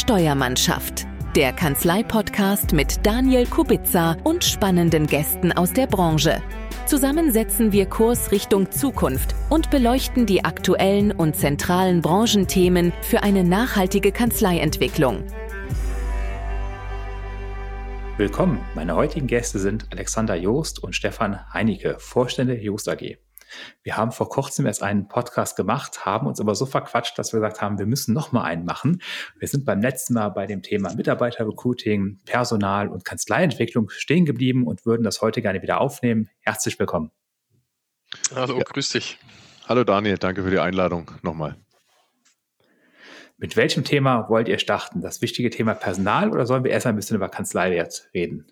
Steuermannschaft, der Kanzlei-Podcast mit Daniel Kubica und spannenden Gästen aus der Branche. Zusammen setzen wir Kurs Richtung Zukunft und beleuchten die aktuellen und zentralen Branchenthemen für eine nachhaltige Kanzleientwicklung. Willkommen, meine heutigen Gäste sind Alexander Joost und Stefan Heinicke, Vorstände Joost AG. Wir haben vor kurzem erst einen Podcast gemacht, haben uns aber so verquatscht, dass wir gesagt haben, wir müssen noch mal einen machen. Wir sind beim letzten Mal bei dem Thema Mitarbeiterrecruiting, Personal und Kanzleientwicklung stehen geblieben und würden das heute gerne wieder aufnehmen. Herzlich willkommen. Hallo, grüß dich. Hallo Daniel, danke für die Einladung nochmal. Mit welchem Thema wollt ihr starten? Das wichtige Thema Personal oder sollen wir erst ein bisschen über Kanzleiwert reden?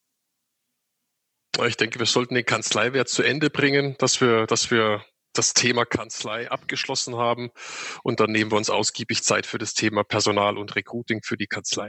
Ich denke, wir sollten den Kanzleiwert zu Ende bringen, dass wir das Thema Kanzlei abgeschlossen haben und dann nehmen wir uns ausgiebig Zeit für das Thema Personal und Recruiting für die Kanzlei.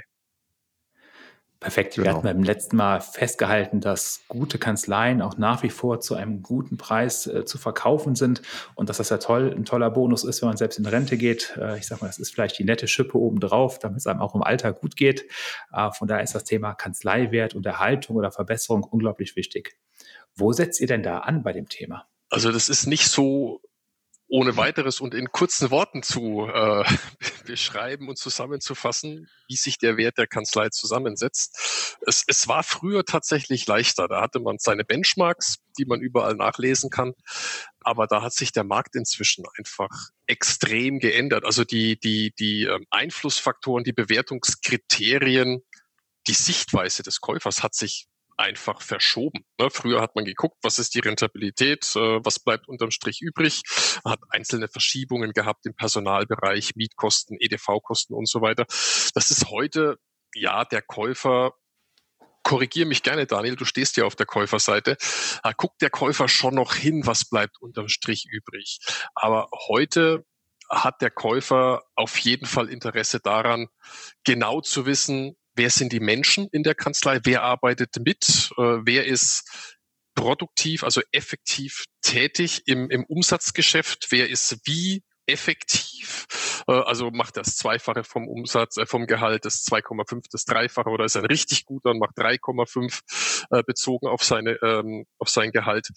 Perfekt. Wir hatten beim letzten Mal festgehalten, dass gute Kanzleien auch nach wie vor zu einem guten Preis zu verkaufen sind und dass das ja ein toller Bonus ist, wenn man selbst in Rente geht. Ich sag mal, das ist vielleicht die nette Schippe obendrauf, damit es einem auch im Alter gut geht. Von daher ist das Thema Kanzleiwert und Erhaltung oder Verbesserung unglaublich wichtig. Wo setzt ihr denn da an bei dem Thema? Also das ist nicht so ohne weiteres und in kurzen Worten zu beschreiben und zusammenzufassen, wie sich der Wert der Kanzlei zusammensetzt. Es war früher tatsächlich leichter. Da hatte man seine Benchmarks, die man überall nachlesen kann. Aber da hat sich der Markt inzwischen einfach extrem geändert. Also die Einflussfaktoren, die Bewertungskriterien, die Sichtweise des Käufers hat sich einfach verschoben. Früher hat man geguckt, was ist die Rentabilität, was bleibt unterm Strich übrig, man hat einzelne Verschiebungen gehabt im Personalbereich, Mietkosten, EDV-Kosten und so weiter. Das ist heute, ja, der Käufer, korrigiere mich gerne, Daniel, du stehst ja auf der Käuferseite, guckt der Käufer schon noch hin, was bleibt unterm Strich übrig. Aber heute hat der Käufer auf jeden Fall Interesse daran, genau zu wissen, wer sind die Menschen in der Kanzlei? Wer arbeitet mit? Wer ist produktiv, also effektiv tätig im Umsatzgeschäft? Wer ist wie effektiv? Also macht das Zweifache vom Umsatz, vom Gehalt, das 2,5, das Dreifache oder ist ein richtig guter und macht 3,5 bezogen auf sein Gehalt?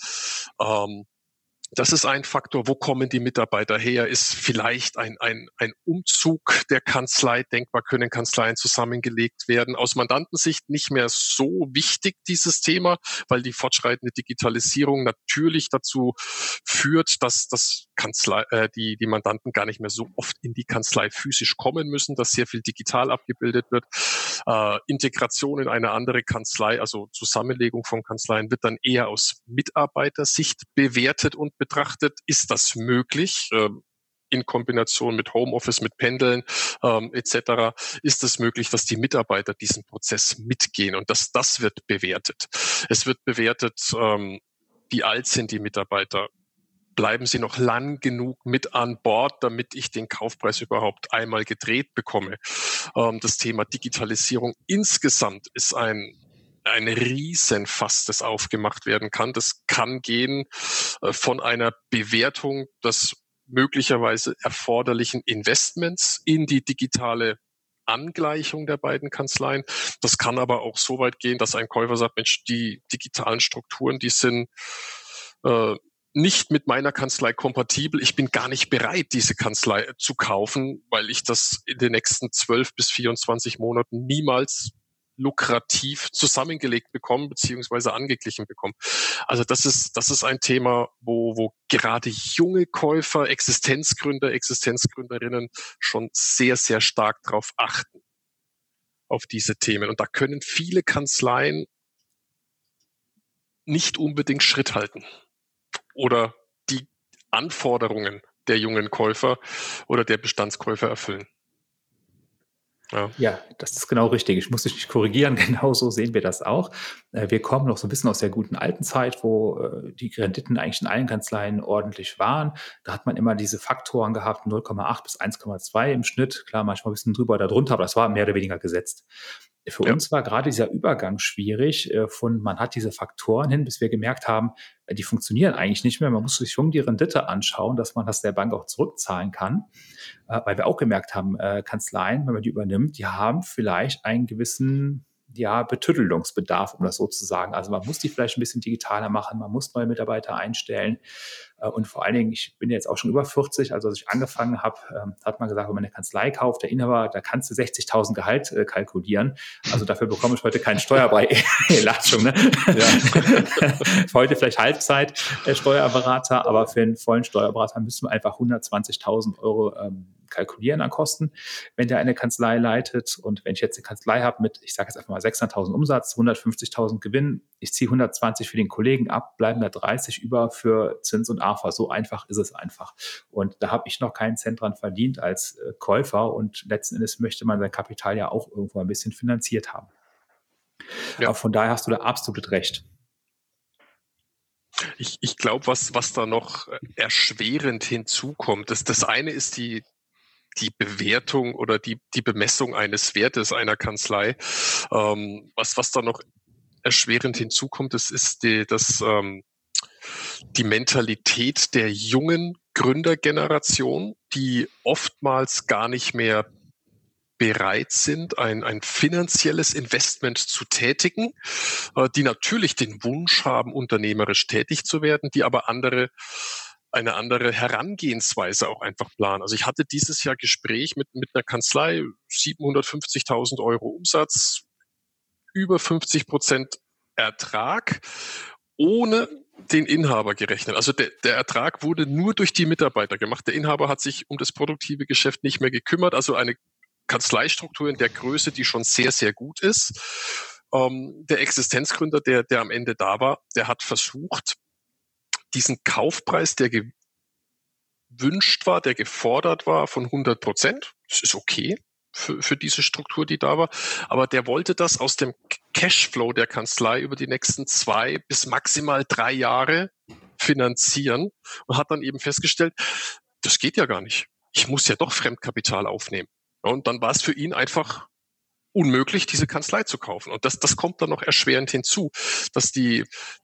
Das ist ein Faktor. Wo kommen die Mitarbeiter her? Ist vielleicht ein Umzug der Kanzlei denkbar? Können Kanzleien zusammengelegt werden? Aus Mandantensicht nicht mehr so wichtig, dieses Thema, weil die fortschreitende Digitalisierung natürlich dazu führt, dass die Mandanten gar nicht mehr so oft in die Kanzlei physisch kommen müssen, dass sehr viel digital abgebildet wird. Integration in eine andere Kanzlei, also Zusammenlegung von Kanzleien, wird dann eher aus Mitarbeitersicht bewertet und betrachtet. Ist das möglich? In Kombination mit Homeoffice, mit Pendeln etc. ist es möglich, dass die Mitarbeiter diesen Prozess mitgehen und das wird bewertet. Es wird bewertet, wie alt sind die Mitarbeiter? Bleiben sie noch lang genug mit an Bord, damit ich den Kaufpreis überhaupt einmal gedreht bekomme? Das Thema Digitalisierung insgesamt ist ein Riesenfass, das aufgemacht werden kann. Das kann gehen von einer Bewertung des möglicherweise erforderlichen Investments in die digitale Angleichung der beiden Kanzleien. Das kann aber auch so weit gehen, dass ein Käufer sagt, Mensch, die digitalen Strukturen, die sind nicht mit meiner Kanzlei kompatibel. Ich bin gar nicht bereit, diese Kanzlei zu kaufen, weil ich das in den nächsten 12 bis 24 Monaten niemals lukrativ zusammengelegt bekommen beziehungsweise angeglichen bekommen. Also das ist ein Thema, wo gerade junge Käufer, Existenzgründerinnen schon sehr, sehr stark darauf achten, auf diese Themen. Und da können viele Kanzleien nicht unbedingt Schritt halten oder die Anforderungen der jungen Käufer oder der Bestandskäufer erfüllen. Ja, das ist genau richtig. Ich muss dich nicht korrigieren. Genau so sehen wir das auch. Wir kommen noch so ein bisschen aus der guten alten Zeit, wo die Renditen eigentlich in allen Kanzleien ordentlich waren. Da hat man immer diese Faktoren gehabt, 0,8 bis 1,2 im Schnitt. Klar, manchmal ein bisschen drüber oder drunter, aber das war mehr oder weniger gesetzt. Für uns war gerade dieser Übergang schwierig, man hat diese Faktoren hin, bis wir gemerkt haben, die funktionieren eigentlich nicht mehr. Man muss sich schon die Rendite anschauen, dass man das der Bank auch zurückzahlen kann, weil wir auch gemerkt haben, Kanzleien, wenn man die übernimmt, die haben vielleicht einen gewissen Betüttelungsbedarf, um das so zu sagen. Also man muss die vielleicht ein bisschen digitaler machen, man muss neue Mitarbeiter einstellen. Und vor allen Dingen, ich bin jetzt auch schon über 40, also als ich angefangen habe, hat man gesagt, wenn man eine Kanzlei kauft, der Inhaber, da kannst du 60.000 Gehalt kalkulieren. Also dafür bekomme ich heute keinen Steuerbeilatschung. Ne? Ja. Heute vielleicht Halbzeit Steuerberater, aber für einen vollen Steuerberater müssen wir einfach 120.000 Euro kalkulieren an Kosten, wenn der eine Kanzlei leitet. Und wenn ich jetzt eine Kanzlei habe mit, ich sage jetzt einfach mal 600.000 Umsatz, 150.000 Gewinn, ich ziehe 120 für den Kollegen ab, bleiben da 30 über für Zins und AFA. So einfach ist es einfach. Und da habe ich noch keinen Cent dran verdient als Käufer und letzten Endes möchte man sein Kapital ja auch irgendwo ein bisschen finanziert haben. Ja. Aber von daher hast du da absolut recht. Ich glaube, was da noch erschwerend hinzukommt, das eine ist die Bewertung oder die Bemessung eines Wertes einer Kanzlei. Was da noch erschwerend hinzukommt, das ist die Mentalität der jungen Gründergeneration, die oftmals gar nicht mehr bereit sind, ein finanzielles Investment zu tätigen, die natürlich den Wunsch haben, unternehmerisch tätig zu werden, die aber eine andere Herangehensweise auch einfach planen. Also ich hatte dieses Jahr Gespräch mit einer Kanzlei, 750.000 Euro Umsatz, über 50% Ertrag, ohne den Inhaber gerechnet. Also der Ertrag wurde nur durch die Mitarbeiter gemacht. Der Inhaber hat sich um das produktive Geschäft nicht mehr gekümmert. Also eine Kanzleistruktur in der Größe, die schon sehr, sehr gut ist. Der Existenzgründer, der am Ende da war, der hat versucht, diesen Kaufpreis, der gewünscht war, der gefordert war, von 100%, das ist okay für diese Struktur, die da war, aber der wollte das aus dem Cashflow der Kanzlei über die nächsten 2 bis maximal 3 Jahre finanzieren und hat dann eben festgestellt, das geht ja gar nicht. Ich muss ja doch Fremdkapital aufnehmen. Und dann war es für ihn einfach unmöglich, diese Kanzlei zu kaufen. Und das kommt dann noch erschwerend hinzu, dass die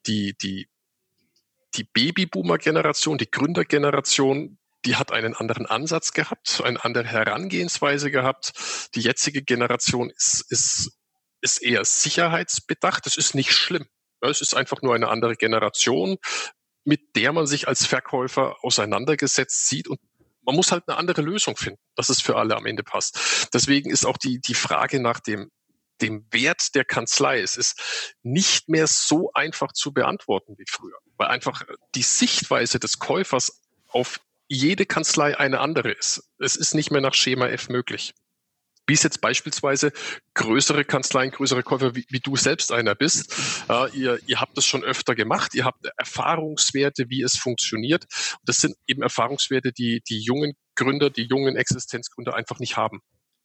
Babyboomer-Generation, die Gründergeneration, die hat einen anderen Ansatz gehabt, eine andere Herangehensweise gehabt. Die jetzige Generation ist eher sicherheitsbedacht. Das ist nicht schlimm. Es ist einfach nur eine andere Generation, mit der man sich als Verkäufer auseinandergesetzt sieht und man muss halt eine andere Lösung finden, dass es für alle am Ende passt. Deswegen ist auch die Frage nach dem Wert der Kanzlei, es ist nicht mehr so einfach zu beantworten wie früher, weil einfach die Sichtweise des Käufers auf jede Kanzlei eine andere ist. Es ist nicht mehr nach Schema F möglich. Wie es jetzt beispielsweise größere Kanzleien, größere Käufer, wie du selbst einer bist, ihr habt das schon öfter gemacht, ihr habt Erfahrungswerte, wie es funktioniert. Und das sind eben Erfahrungswerte, die jungen Gründer, die jungen Existenzgründer einfach nicht haben.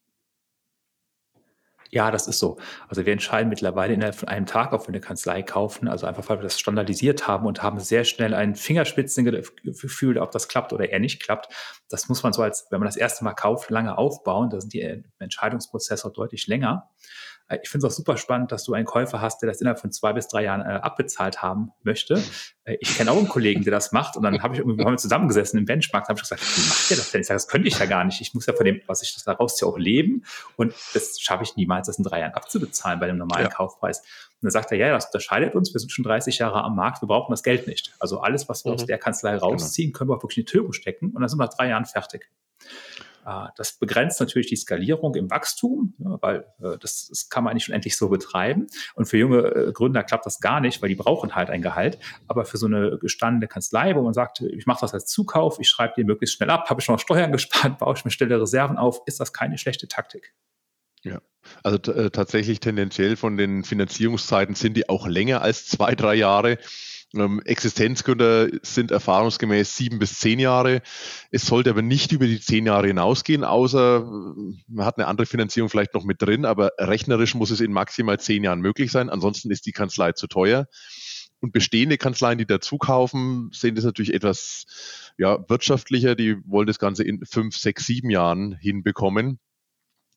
Ja, das ist so. Also wir entscheiden mittlerweile innerhalb von einem Tag, ob wir eine Kanzlei kaufen, also einfach, weil wir das standardisiert haben und haben sehr schnell ein Fingerspitzengefühl, ob das klappt oder eher nicht klappt. Das muss man so wenn man das erste Mal kauft, lange aufbauen. Da sind die Entscheidungsprozesse auch deutlich länger. Ich finde es auch super spannend, dass du einen Käufer hast, der das innerhalb von 2 bis 3 Jahren abbezahlt haben möchte. Ich kenne auch einen Kollegen, der das macht. Und dann haben wir zusammengesessen im Benchmark, habe ich gesagt, wie macht der das denn? Ich sage, das könnte ich ja gar nicht. Ich muss ja von dem, was ich das daraus ziehe, auch leben. Und das schaffe ich niemals, das in 3 Jahren abzubezahlen bei einem normalen Kaufpreis. Und dann sagt er, ja, das unterscheidet uns. Wir sind schon 30 Jahre am Markt. Wir brauchen das Geld nicht. Also alles, was wir aus der Kanzlei rausziehen, können wir auch wirklich in die Türe stecken. Und dann sind wir nach 3 Jahren fertig. Das begrenzt natürlich die Skalierung im Wachstum, weil das kann man nicht unendlich so betreiben. Und für junge Gründer klappt das gar nicht, weil die brauchen halt ein Gehalt. Aber für so eine gestandene Kanzlei, wo man sagt, ich mache das als Zukauf, ich schreibe die möglichst schnell ab, habe ich schon noch Steuern gespart, baue ich mir schnelle Reserven auf, ist das keine schlechte Taktik. Ja, also tatsächlich tendenziell von den Finanzierungszeiten sind die auch länger als 2, 3 Jahre. Existenzgründer sind erfahrungsgemäß 7 bis 10 Jahre. Es sollte aber nicht über die 10 Jahre hinausgehen, außer man hat eine andere Finanzierung vielleicht noch mit drin, aber rechnerisch muss es in maximal 10 Jahren möglich sein. Ansonsten ist die Kanzlei zu teuer. Und bestehende Kanzleien, die dazu kaufen, sehen das natürlich etwas wirtschaftlicher. Die wollen das Ganze in 5, 6, 7 Jahren hinbekommen.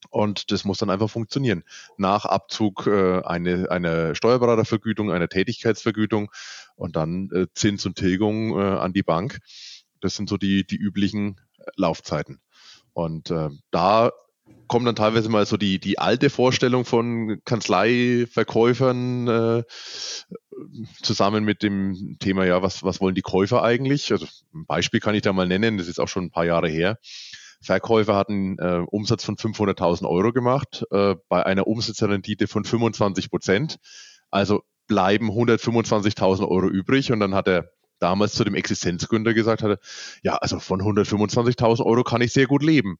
Und das muss dann einfach funktionieren. Nach Abzug eine Steuerberatervergütung, eine Tätigkeitsvergütung und dann Zins und Tilgung an die Bank. Das sind so die üblichen Laufzeiten. Und da kommt dann teilweise mal so die alte Vorstellung von Kanzleiverkäufern zusammen mit dem Thema, ja, was wollen die Käufer eigentlich? Also ein Beispiel kann ich da mal nennen, das ist auch schon ein paar Jahre her. Verkäufer hatten Umsatz von 500.000 Euro gemacht, bei einer Umsatzrendite von 25%. Also bleiben 125.000 Euro übrig. Und dann hat er damals zu dem Existenzgründer gesagt, ja, also von 125.000 Euro kann ich sehr gut leben.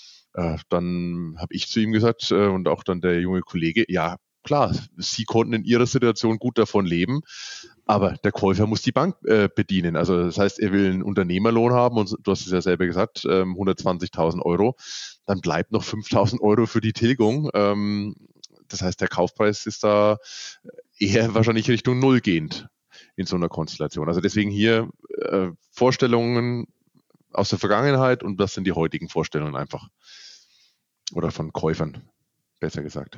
Dann habe ich zu ihm gesagt und auch dann der junge Kollege, ja klar, Sie konnten in Ihrer Situation gut davon leben, aber der Käufer muss die Bank bedienen. Also das heißt, er will einen Unternehmerlohn haben und du hast es ja selber gesagt, 120.000 Euro, dann bleibt noch 5.000 Euro für die Tilgung. Das heißt, der Kaufpreis ist da eher wahrscheinlich Richtung Null gehend in so einer Konstellation. Also deswegen hier Vorstellungen aus der Vergangenheit und das sind die heutigen Vorstellungen einfach. Oder von Käufern, besser gesagt.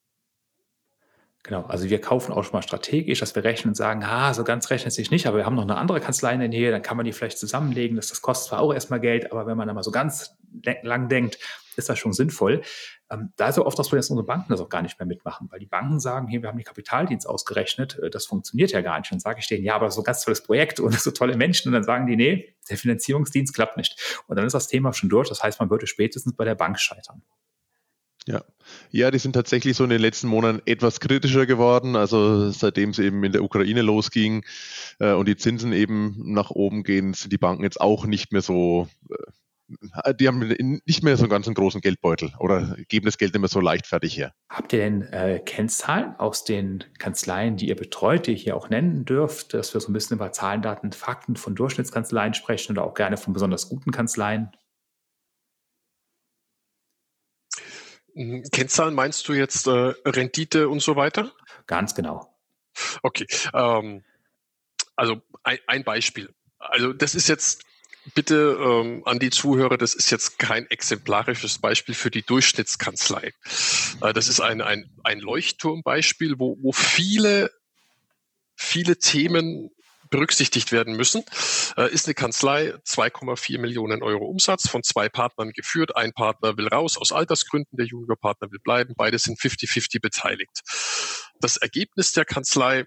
Genau, also wir kaufen auch schon mal strategisch, dass wir rechnen und sagen, so ganz rechnet sich nicht, aber wir haben noch eine andere Kanzlei in der Nähe, dann kann man die vielleicht zusammenlegen, das kostet zwar auch erstmal Geld, aber wenn man da mal so ganz lang denkt, ist das schon sinnvoll. Da ist ja oft das Problem, dass unsere Banken das auch gar nicht mehr mitmachen, weil die Banken sagen, hier, wir haben den Kapitaldienst ausgerechnet, das funktioniert ja gar nicht. Dann sage ich denen, ja, aber so ein ganz tolles Projekt und so tolle Menschen und dann sagen die, nee, der Finanzierungsdienst klappt nicht. Und dann ist das Thema schon durch, das heißt, man würde spätestens bei der Bank scheitern. Ja, die sind tatsächlich so in den letzten Monaten etwas kritischer geworden. Also seitdem es eben in der Ukraine losging und die Zinsen eben nach oben gehen, sind die Banken jetzt auch nicht mehr so, die haben nicht mehr so einen ganz großen Geldbeutel oder geben das Geld nicht mehr so leichtfertig her. Habt ihr denn Kennzahlen aus den Kanzleien, die ihr betreut, die ihr hier auch nennen dürft, dass wir so ein bisschen über Zahlen, Daten, Fakten von Durchschnittskanzleien sprechen oder auch gerne von besonders guten Kanzleien? Kennzahlen meinst du jetzt Rendite und so weiter? Ganz genau. Okay, also ein Beispiel. Also das ist jetzt bitte an die Zuhörer, das ist jetzt kein exemplarisches Beispiel für die Durchschnittskanzlei. Das ist ein Leuchtturmbeispiel, wo viele Themen berücksichtigt werden müssen. Ist eine Kanzlei, 2,4 Millionen Euro Umsatz, von 2 Partnern geführt. Ein Partner will raus aus Altersgründen, der Juniorpartner will bleiben. Beide sind 50-50 beteiligt. Das Ergebnis der Kanzlei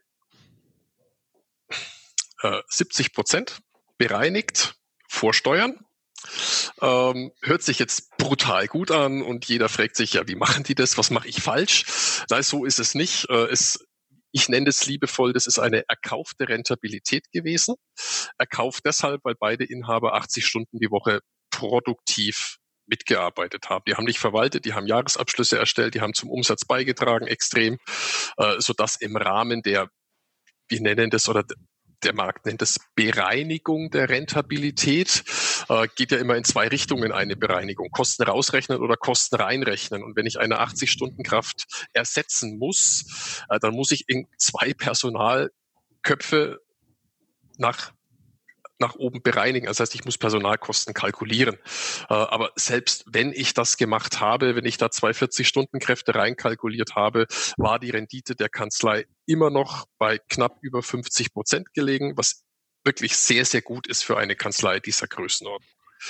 70% bereinigt vor Steuern. Hört sich jetzt brutal gut an und jeder fragt sich, ja, wie machen die das? Was mache ich falsch? Nein, so ist es nicht. Ich nenne es liebevoll, das ist eine erkaufte Rentabilität gewesen. Erkauft deshalb, weil beide Inhaber 80 Stunden die Woche produktiv mitgearbeitet haben. Die haben nicht verwaltet, die haben Jahresabschlüsse erstellt, die haben zum Umsatz beigetragen, extrem, sodass im Rahmen der, wir nennen das, oder der Markt nennt es Bereinigung der Rentabilität, geht ja immer in 2 Richtungen eine Bereinigung. Kosten rausrechnen oder Kosten reinrechnen. Und wenn ich eine 80-Stunden-Kraft ersetzen muss, dann muss ich in 2 Personalköpfe nach oben bereinigen. Das heißt, ich muss Personalkosten kalkulieren. Aber selbst wenn ich das gemacht habe, wenn ich da 2 40-Stunden-Kräfte reinkalkuliert habe, war die Rendite der Kanzlei immer noch bei knapp über 50% gelegen, was wirklich sehr, sehr gut ist für eine Kanzlei dieser Größenordnung.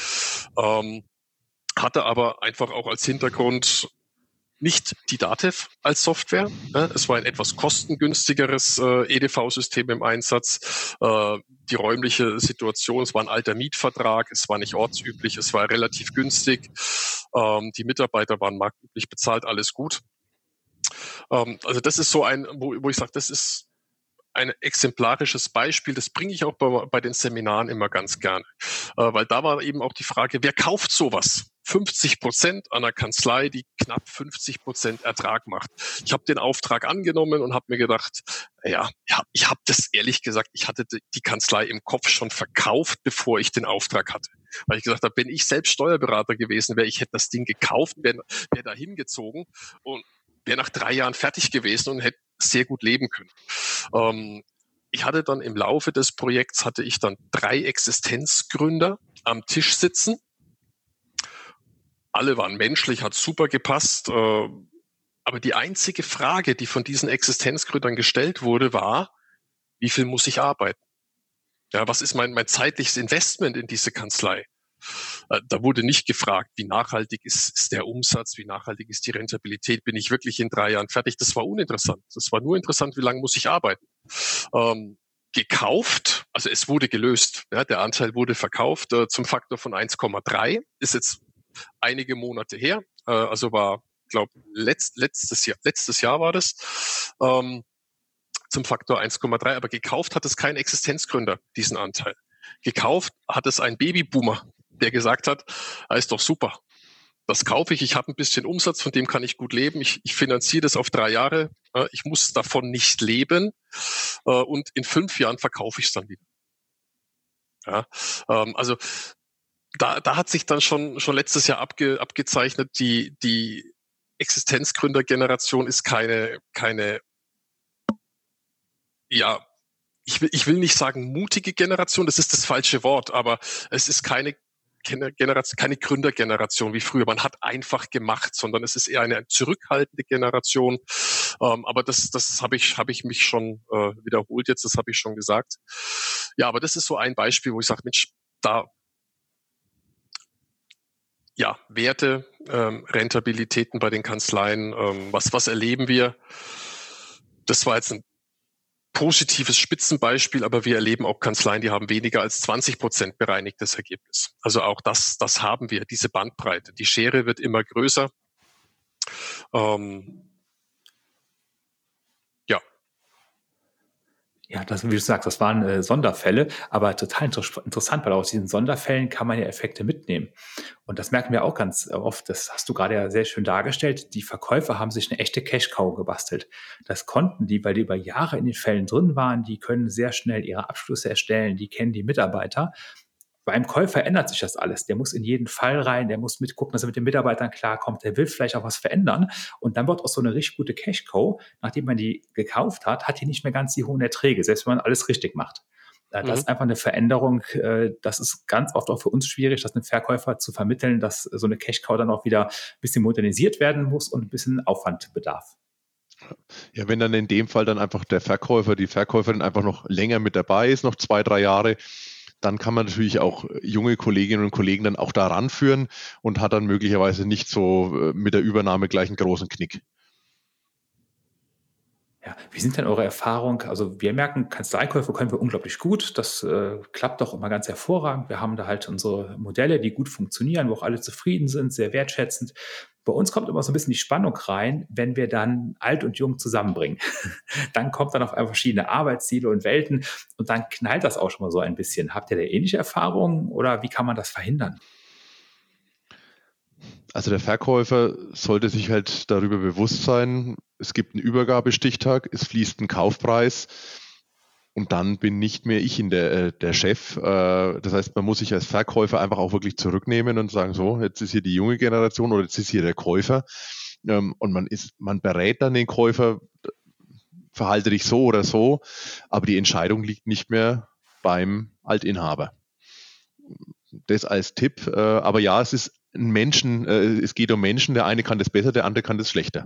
Hatte aber einfach auch als Hintergrund nicht die DATEV als Software. Es war ein etwas kostengünstigeres EDV-System im Einsatz. Die räumliche Situation, es war ein alter Mietvertrag, es war nicht ortsüblich, es war relativ günstig. Die Mitarbeiter waren marktüblich bezahlt, alles gut. Also das ist so ein, wo ich sage, das ist ein exemplarisches Beispiel, das bringe ich auch bei den Seminaren immer ganz gerne. Weil da war eben auch die Frage, wer kauft sowas? 50% an einer Kanzlei, die knapp 50% Ertrag macht. Ich habe den Auftrag angenommen und habe mir gedacht, ja, ich habe das ehrlich gesagt, ich hatte die Kanzlei im Kopf schon verkauft, bevor ich den Auftrag hatte. Weil ich gesagt habe, wenn ich selbst Steuerberater gewesen wäre, ich hätte das Ding gekauft, wäre da hingezogen und wäre nach 3 Jahren fertig gewesen und hätte sehr gut leben können. Ich hatte dann im Laufe des Projekts, hatte ich dann 3 Existenzgründer am Tisch sitzen. Alle waren menschlich, hat super gepasst. Aber die einzige Frage, die von diesen Existenzgründern gestellt wurde, war, wie viel muss ich arbeiten? Ja, was ist mein zeitliches Investment in diese Kanzlei? Da wurde nicht gefragt, wie nachhaltig ist der Umsatz, wie nachhaltig ist die Rentabilität, bin ich wirklich in 3 Jahren fertig? Das war uninteressant. Das war nur interessant, wie lange muss ich arbeiten? Gekauft, also es wurde gelöst. Ja, der Anteil wurde verkauft zum Faktor von 1,3, ist jetzt einige Monate her, also war, glaube letztes Jahr war das, zum Faktor 1,3, aber gekauft hat es kein Existenzgründer, diesen Anteil. Gekauft hat es ein Babyboomer, der gesagt hat, ist doch super, das kaufe ich habe ein bisschen Umsatz, von dem kann ich gut leben, ich finanziere das auf 3 Jahre, ich muss davon nicht leben und in 5 Jahren verkaufe ich es dann wieder. Ja, also da hat sich dann schon letztes Jahr abgezeichnet, die Existenzgründergeneration ist keine, ja, ich will nicht sagen mutige Generation, das ist das falsche Wort, aber es ist keine Gründergeneration wie früher. Man hat einfach gemacht, sondern es ist eher eine zurückhaltende Generation. Aber das habe ich mich schon wiederholt jetzt, das habe ich schon gesagt. Ja, aber das ist so ein Beispiel, wo ich sage, Mensch, da ja, Werte, Rentabilitäten bei den Kanzleien, was erleben wir? Das war jetzt ein positives Spitzenbeispiel, aber wir erleben auch Kanzleien, die haben weniger als 20% bereinigtes Ergebnis. Also auch das haben wir, diese Bandbreite. Die Schere wird immer größer. Ja, das, wie du sagst, das waren Sonderfälle, aber total interessant, weil aus diesen Sonderfällen kann man ja Effekte mitnehmen. Und das merken wir auch ganz oft, das hast du gerade ja sehr schön dargestellt, die Verkäufer haben sich eine echte Cash-Cow gebastelt. Das konnten die, weil die über Jahre in den Fällen drin waren, die können sehr schnell ihre Abschlüsse erstellen, die kennen die Mitarbeiter. Beim Käufer ändert sich das alles. Der muss in jeden Fall rein, der muss mitgucken, dass er mit den Mitarbeitern klarkommt, der will vielleicht auch was verändern. Und dann wird auch so eine richtig gute Cash-Cow, nachdem man die gekauft hat die nicht mehr ganz die hohen Erträge, selbst wenn man alles richtig macht. Das ist einfach eine Veränderung, das ist ganz oft auch für uns schwierig, das einem Verkäufer zu vermitteln, dass so eine Cash-Cow dann auch wieder ein bisschen modernisiert werden muss und ein bisschen Aufwand bedarf. Ja, wenn dann in dem Fall dann einfach der Verkäufer, die Verkäuferin einfach noch länger mit dabei ist, noch 2, 3 Jahre, dann kann man natürlich auch junge Kolleginnen und Kollegen dann auch da ranführen und hat dann möglicherweise nicht so mit der Übernahme gleich einen großen Knick. Ja, wie sind denn eure Erfahrungen? Also wir merken, Kanzleikäufe können wir unglaublich gut. Das klappt doch immer ganz hervorragend. Wir haben da halt unsere Modelle, die gut funktionieren, wo auch alle zufrieden sind, sehr wertschätzend. Bei uns kommt immer so ein bisschen die Spannung rein, wenn wir dann alt und jung zusammenbringen. Dann kommt dann auf einmal verschiedene Arbeitsziele und Welten und dann knallt das auch schon mal so ein bisschen. Habt ihr da ähnliche Erfahrungen oder wie kann man das verhindern? Also der Verkäufer sollte sich halt darüber bewusst sein, es gibt einen Übergabestichtag, es fließt ein Kaufpreis und dann bin nicht mehr ich der Chef. Das heißt, man muss sich als Verkäufer einfach auch wirklich zurücknehmen und sagen, so, jetzt ist hier die junge Generation oder jetzt ist hier der Käufer. Und man berät dann den Käufer, verhalte dich so oder so, aber die Entscheidung liegt nicht mehr beim Altinhaber. Das als Tipp. Aber ja, es ist es geht um Menschen, der eine kann das besser, der andere kann das schlechter.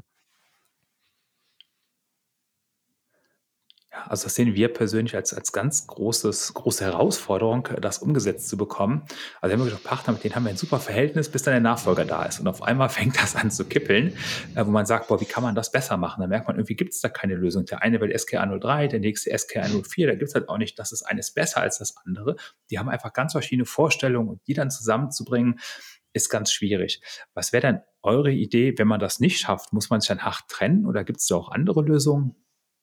Also das sehen wir persönlich als ganz große Herausforderung, das umgesetzt zu bekommen. Also wir haben wirklich Partner, mit denen haben wir ein super Verhältnis, bis dann der Nachfolger da ist. Und auf einmal fängt das an zu kippeln, wo man sagt, boah, wie kann man das besser machen? Da merkt man, irgendwie gibt es da keine Lösung. Der eine will SKA 03, der nächste SKA 04, da gibt es halt auch nicht, das ist eines besser als das andere. Die haben einfach ganz verschiedene Vorstellungen und die dann zusammenzubringen, ist ganz schwierig. Was wäre dann eure Idee, wenn man das nicht schafft? Muss man sich dann hart trennen oder gibt es da auch andere Lösungen?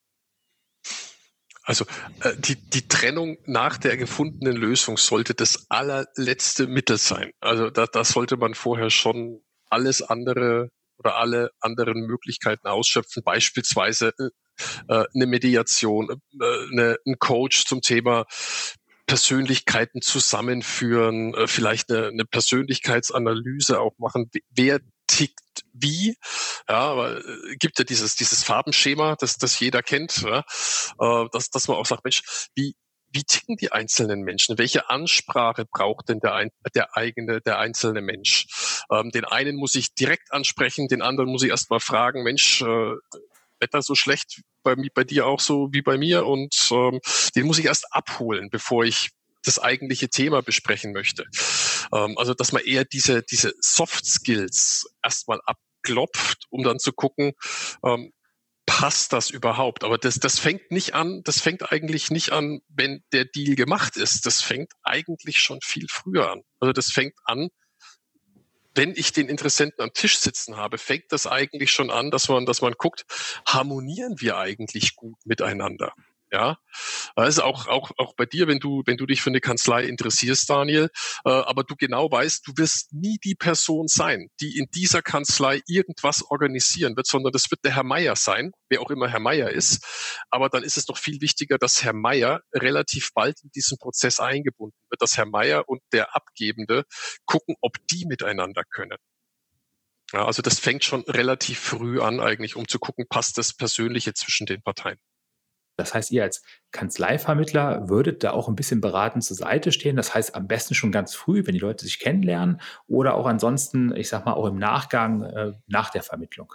Also die Trennung nach der gefundenen Lösung sollte das allerletzte Mittel sein. Also da sollte man vorher schon alles andere oder alle anderen Möglichkeiten ausschöpfen, beispielsweise eine Mediation, ein Coach zum Thema Persönlichkeiten zusammenführen, vielleicht eine Persönlichkeitsanalyse auch machen, wer tickt wie, ja, aber gibt ja dieses Farbenschema, das jeder kennt, ja, dass man auch sagt, Mensch, wie ticken die einzelnen Menschen? Welche Ansprache braucht denn der einzelne Mensch? Den einen muss ich direkt ansprechen, den anderen muss ich erst mal fragen, Mensch, Wetter so schlecht bei dir auch so wie bei mir, und den muss ich erst abholen, bevor ich das eigentliche Thema besprechen möchte. Also, dass man eher diese Soft Skills erstmal abklopft, um dann zu gucken, passt das überhaupt? Aber das fängt eigentlich nicht an, wenn der Deal gemacht ist. Das fängt eigentlich schon viel früher an. Also das fängt an, wenn ich den Interessenten am Tisch sitzen habe, fängt das eigentlich schon an, dass man guckt, harmonieren wir eigentlich gut miteinander? Ja, also auch bei dir, wenn du dich für eine Kanzlei interessierst, Daniel, aber du genau weißt, du wirst nie die Person sein, die in dieser Kanzlei irgendwas organisieren wird, sondern das wird der Herr Meier sein, wer auch immer Herr Meier ist. Aber dann ist es doch viel wichtiger, dass Herr Meier relativ bald in diesen Prozess eingebunden wird, dass Herr Meier und der Abgebende gucken, ob die miteinander können. Ja, also das fängt schon relativ früh an eigentlich, um zu gucken, passt das Persönliche zwischen den Parteien. Das heißt, ihr als Kanzleivermittler würdet da auch ein bisschen beratend zur Seite stehen. Das heißt, am besten schon ganz früh, wenn die Leute sich kennenlernen, oder auch ansonsten, ich sag mal, auch im Nachgang, nach der Vermittlung.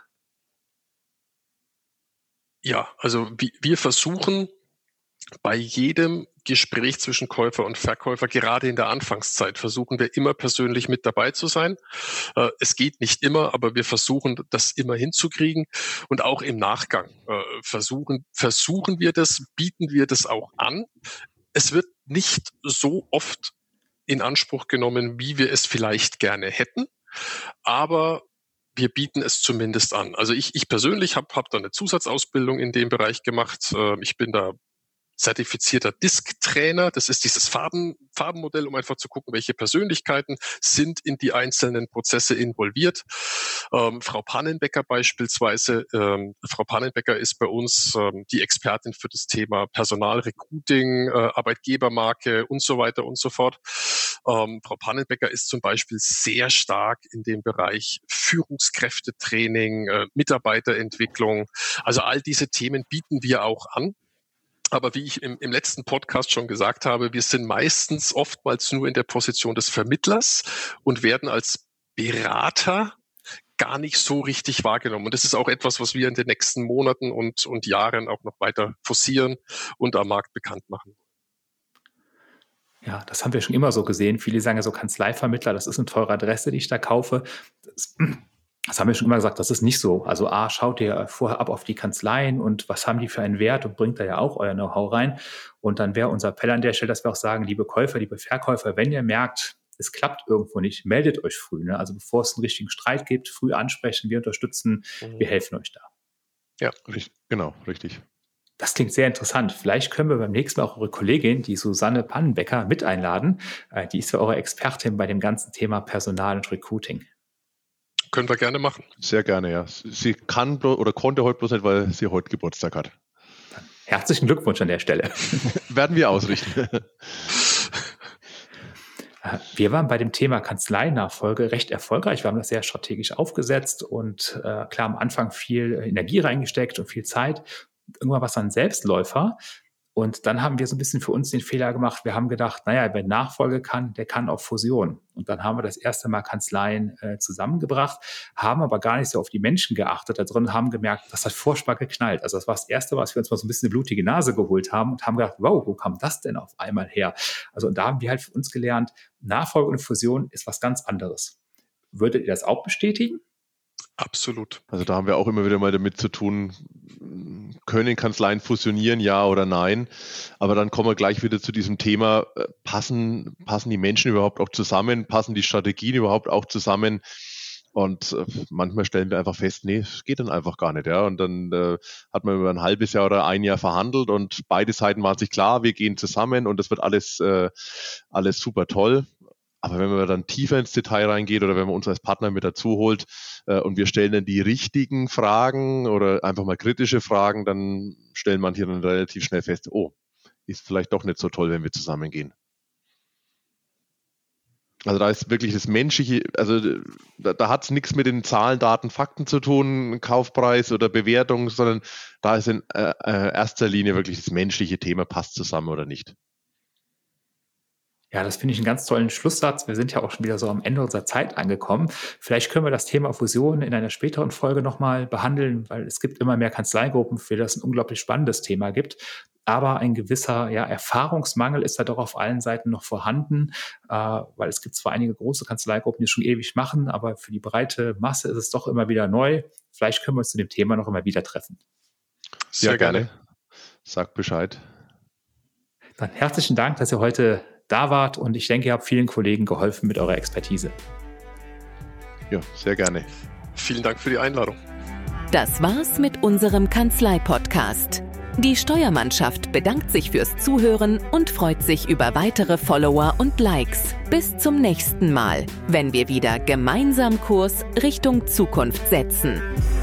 Ja, also wir versuchen bei jedem Gespräch zwischen Käufer und Verkäufer, gerade in der Anfangszeit, versuchen wir immer persönlich mit dabei zu sein. Es geht nicht immer, aber wir versuchen das immer hinzukriegen. Und auch im Nachgang versuchen wir das, bieten wir das auch an. Es wird nicht so oft in Anspruch genommen, wie wir es vielleicht gerne hätten, aber wir bieten es zumindest an. Also ich persönlich habe da eine Zusatzausbildung in dem Bereich gemacht. Ich bin da zertifizierter Disk-Trainer. Das ist dieses Farbenmodell, um einfach zu gucken, welche Persönlichkeiten sind in die einzelnen Prozesse involviert. Frau Pannenbecker beispielsweise. Frau Pannenbecker ist bei uns die Expertin für das Thema Personalrecruiting, Arbeitgebermarke und so weiter und so fort. Frau Pannenbecker ist zum Beispiel sehr stark in dem Bereich Führungskräftetraining, Mitarbeiterentwicklung. Also all diese Themen bieten wir auch an. Aber wie ich im letzten Podcast schon gesagt habe, wir sind oftmals nur in der Position des Vermittlers und werden als Berater gar nicht so richtig wahrgenommen. Und das ist auch etwas, was wir in den nächsten Monaten und Jahren auch noch weiter forcieren und am Markt bekannt machen. Ja, das haben wir schon immer so gesehen. Viele sagen ja so, Kanzleivermittler, das ist eine teure Adresse, die ich da kaufe. Das haben wir schon immer gesagt, das ist nicht so. Also schaut ihr vorher ab auf die Kanzleien und was haben die für einen Wert und bringt da ja auch euer Know-how rein. Und dann wäre unser Appell an der Stelle, dass wir auch sagen, liebe Käufer, liebe Verkäufer, wenn ihr merkt, es klappt irgendwo nicht, meldet euch früh. Ne? Also bevor es einen richtigen Streit gibt, früh ansprechen, wir unterstützen, wir helfen euch da. Ja, genau, richtig. Das klingt sehr interessant. Vielleicht können wir beim nächsten Mal auch eure Kollegin, die Susanne Pannenbecker, mit einladen. Die ist ja eure Expertin bei dem ganzen Thema Personal und Recruiting. Können wir gerne machen. Sehr gerne, ja. Sie kann oder konnte heute bloß nicht, weil sie heute Geburtstag hat. Herzlichen Glückwunsch an der Stelle. Werden wir ausrichten. Wir waren bei dem Thema Kanzleinachfolge recht erfolgreich. Wir haben das sehr strategisch aufgesetzt und klar am Anfang viel Energie reingesteckt und viel Zeit. Irgendwann war es dann ein Selbstläufer. Und dann haben wir so ein bisschen für uns den Fehler gemacht. Wir haben gedacht, naja, wer Nachfolge kann, der kann auch Fusion. Und dann haben wir das erste Mal Kanzleien zusammengebracht, haben aber gar nicht so auf die Menschen geachtet, sondern haben gemerkt, das hat furchtbar geknallt. Also das war das Erste, was wir uns mal so ein bisschen eine blutige Nase geholt haben und haben gedacht, wow, wo kam das denn auf einmal her? Also und da haben wir halt für uns gelernt, Nachfolge und Fusion ist was ganz anderes. Würdet ihr das auch bestätigen? Absolut. Also da haben wir auch immer wieder mal damit zu tun, können Kanzleien fusionieren, ja oder nein? Aber dann kommen wir gleich wieder zu diesem Thema, passen die Menschen überhaupt auch zusammen? Passen die Strategien überhaupt auch zusammen? Und manchmal stellen wir einfach fest, nee, es geht dann einfach gar nicht. Ja? Und dann hat man über ein halbes Jahr oder ein Jahr verhandelt und beide Seiten waren sich klar, wir gehen zusammen und das wird alles super toll. Aber wenn man dann tiefer ins Detail reingeht oder wenn man uns als Partner mit dazu holt und wir stellen dann die richtigen Fragen oder einfach mal kritische Fragen, dann stellen manche dann relativ schnell fest, oh, ist vielleicht doch nicht so toll, wenn wir zusammengehen. Also da ist wirklich das Menschliche, also da hat es nichts mit den Zahlen, Daten, Fakten zu tun, Kaufpreis oder Bewertung, sondern da ist in erster Linie wirklich das menschliche Thema, passt zusammen oder nicht. Ja, das finde ich einen ganz tollen Schlusssatz. Wir sind ja auch schon wieder so am Ende unserer Zeit angekommen. Vielleicht können wir das Thema Fusion in einer späteren Folge nochmal behandeln, weil es gibt immer mehr Kanzleigruppen, für das ein unglaublich spannendes Thema gibt. Aber ein gewisser Erfahrungsmangel ist da doch auf allen Seiten noch vorhanden, weil es gibt zwar einige große Kanzleigruppen, die es schon ewig machen, aber für die breite Masse ist es doch immer wieder neu. Vielleicht können wir uns zu dem Thema noch immer wieder treffen. Sehr gerne. Sag Bescheid. Dann herzlichen Dank, dass ihr heute da wart und ich denke, ihr habt vielen Kollegen geholfen mit eurer Expertise. Ja, sehr gerne. Vielen Dank für die Einladung. Das war's mit unserem Kanzlei-Podcast. Die Steuermannschaft bedankt sich fürs Zuhören und freut sich über weitere Follower und Likes. Bis zum nächsten Mal, wenn wir wieder gemeinsam Kurs Richtung Zukunft setzen.